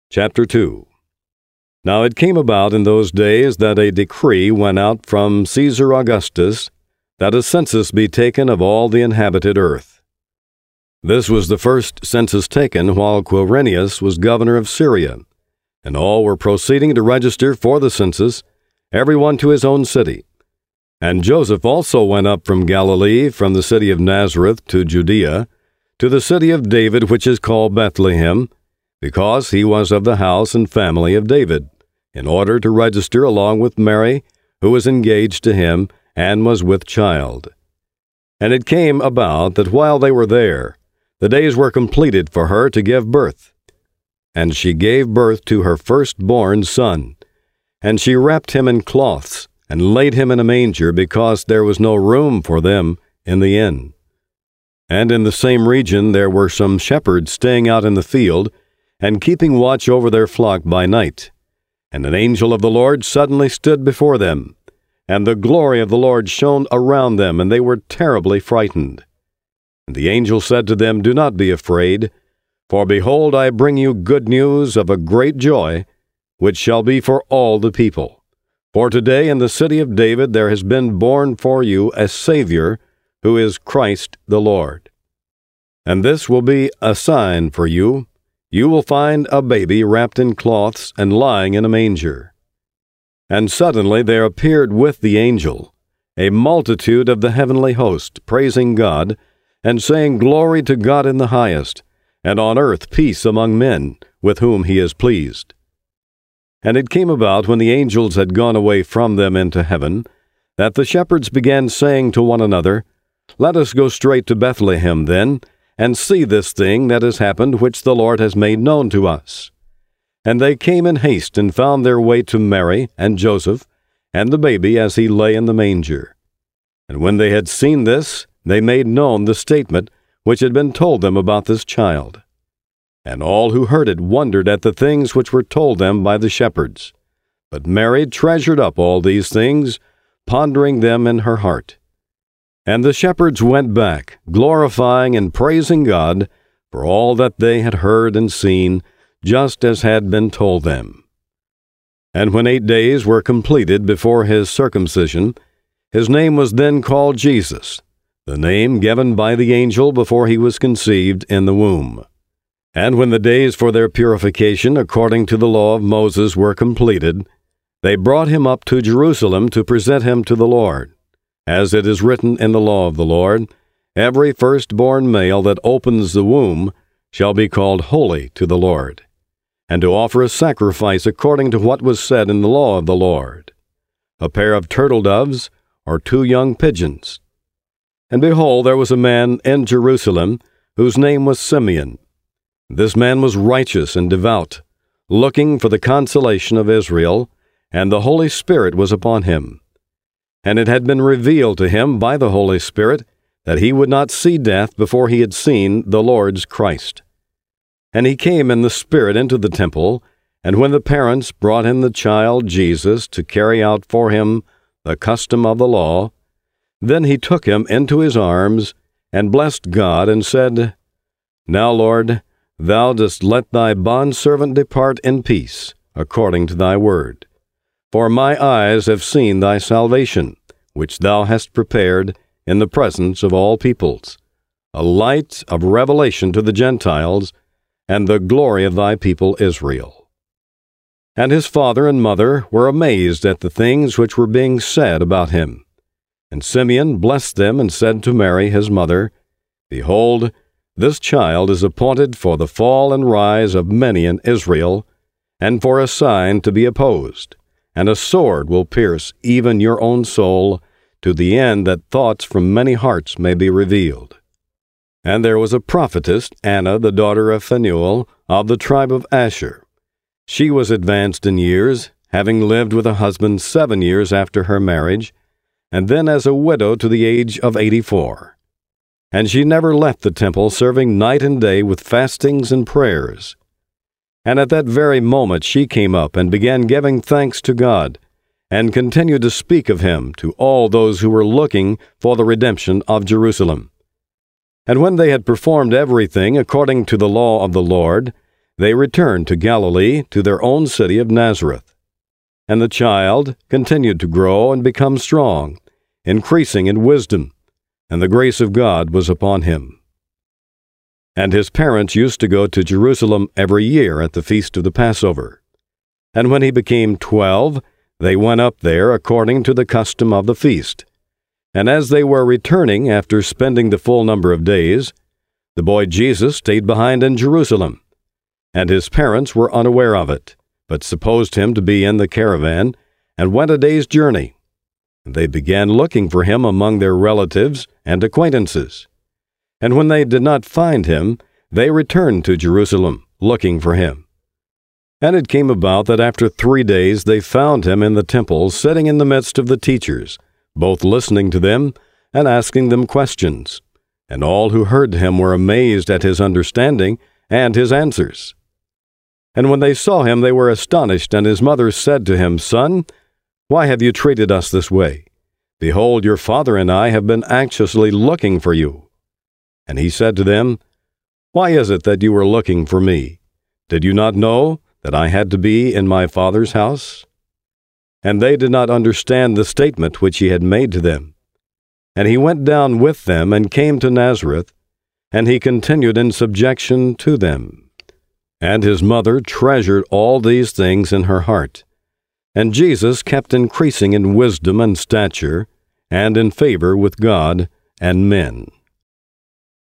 Chapter 2. Now it came about in those days that a decree went out from Caesar Augustus that a census be taken of all the inhabited earth. This was the first census taken while Quirinius was governor of Syria, and all were proceeding to register for the census, everyone to his own city. And Joseph also went up from Galilee, from the city of Nazareth to Judea, to the city of David which is called Bethlehem, because he was of the house and family of David, in order to register along with Mary, who was engaged to him and was with child. And it came about that while they were there, the days were completed for her to give birth. And she gave birth to her firstborn son, and she wrapped him in cloths, and laid him in a manger, because there was no room for them in the inn. And in the same region there were some shepherds staying out in the field, and keeping watch over their flock by night. And an angel of the Lord suddenly stood before them, and the glory of the Lord shone around them, and they were terribly frightened. And the angel said to them, "Do not be afraid, for behold, I bring you good news of a great joy, which shall be for all the people. For today in the city of David there has been born for you a Savior, who is Christ the Lord. And this will be a sign for you. You will find a baby wrapped in cloths and lying in a manger." And suddenly there appeared with the angel a multitude of the heavenly host, praising God, and saying, "Glory to God in the highest, and on earth peace among men, with whom he is pleased." And it came about, when the angels had gone away from them into heaven, that the shepherds began saying to one another, "Let us go straight to Bethlehem then, and see this thing that has happened, which the Lord has made known to us." And they came in haste, and found their way to Mary and Joseph, and the baby as he lay in the manger. And when they had seen this, they made known the statement which had been told them about this child. And all who heard it wondered at the things which were told them by the shepherds. But Mary treasured up all these things, pondering them in her heart. And the shepherds went back, glorifying and praising God for all that they had heard and seen, just as had been told them. And when 8 days were completed before his circumcision, his name was then called Jesus, the name given by the angel before he was conceived in the womb. And when the days for their purification according to the law of Moses were completed, they brought him up to Jerusalem to present him to the Lord. As it is written in the law of the Lord, "Every firstborn male that opens the womb shall be called holy to the Lord, and to offer a sacrifice according to what was said in the law of the Lord, a pair of turtle doves or 2 young pigeons. And behold, there was a man in Jerusalem whose name was Simeon. This man was righteous and devout, looking for the consolation of Israel, and the Holy Spirit was upon him. And it had been revealed to him by the Holy Spirit that he would not see death before he had seen the Lord's Christ. And he came in the Spirit into the temple, and when the parents brought in the child Jesus to carry out for him the custom of the law, then he took him into his arms, and blessed God, and said, "Now, Lord, thou dost let thy bondservant depart in peace, according to thy word. For my eyes have seen thy salvation, which thou hast prepared in the presence of all peoples, a light of revelation to the Gentiles, and the glory of thy people Israel." And his father and mother were amazed at the things which were being said about him. And Simeon blessed them, and said to Mary his mother, "Behold, this child is appointed for the fall and rise of many in Israel, and for a sign to be opposed. And a sword will pierce even your own soul, to the end that thoughts from many hearts may be revealed." And there was a prophetess, Anna, the daughter of Phanuel, of the tribe of Asher. She was advanced in years, having lived with a husband 7 years after her marriage, and then as a widow to the age of 84. And she never left the temple, serving night and day with fastings and prayers. And at that very moment she came up and began giving thanks to God, and continued to speak of him to all those who were looking for the redemption of Jerusalem. And when they had performed everything according to the law of the Lord, they returned to Galilee, to their own city of Nazareth. And the child continued to grow and become strong, increasing in wisdom, and the grace of God was upon him. And his parents used to go to Jerusalem every year at the feast of the Passover. And when he became 12, they went up there according to the custom of the feast. And as they were returning after spending the full number of days, the boy Jesus stayed behind in Jerusalem. And his parents were unaware of it, but supposed him to be in the caravan, and went a day's journey. And they began looking for him among their relatives and acquaintances. And when they did not find him, they returned to Jerusalem, looking for him. And it came about that after 3 days they found him in the temple, sitting in the midst of the teachers, both listening to them and asking them questions. And all who heard him were amazed at his understanding and his answers. And when they saw him, they were astonished, and his mother said to him, "Son, why have you treated us this way? Behold, your father and I have been anxiously looking for you." And he said to them, "Why is it that you were looking for me? Did you not know that I had to be in my Father's house?" And they did not understand the statement which he had made to them. And he went down with them and came to Nazareth, and he continued in subjection to them. And his mother treasured all these things in her heart. And Jesus kept increasing in wisdom and stature, and in favor with God and men.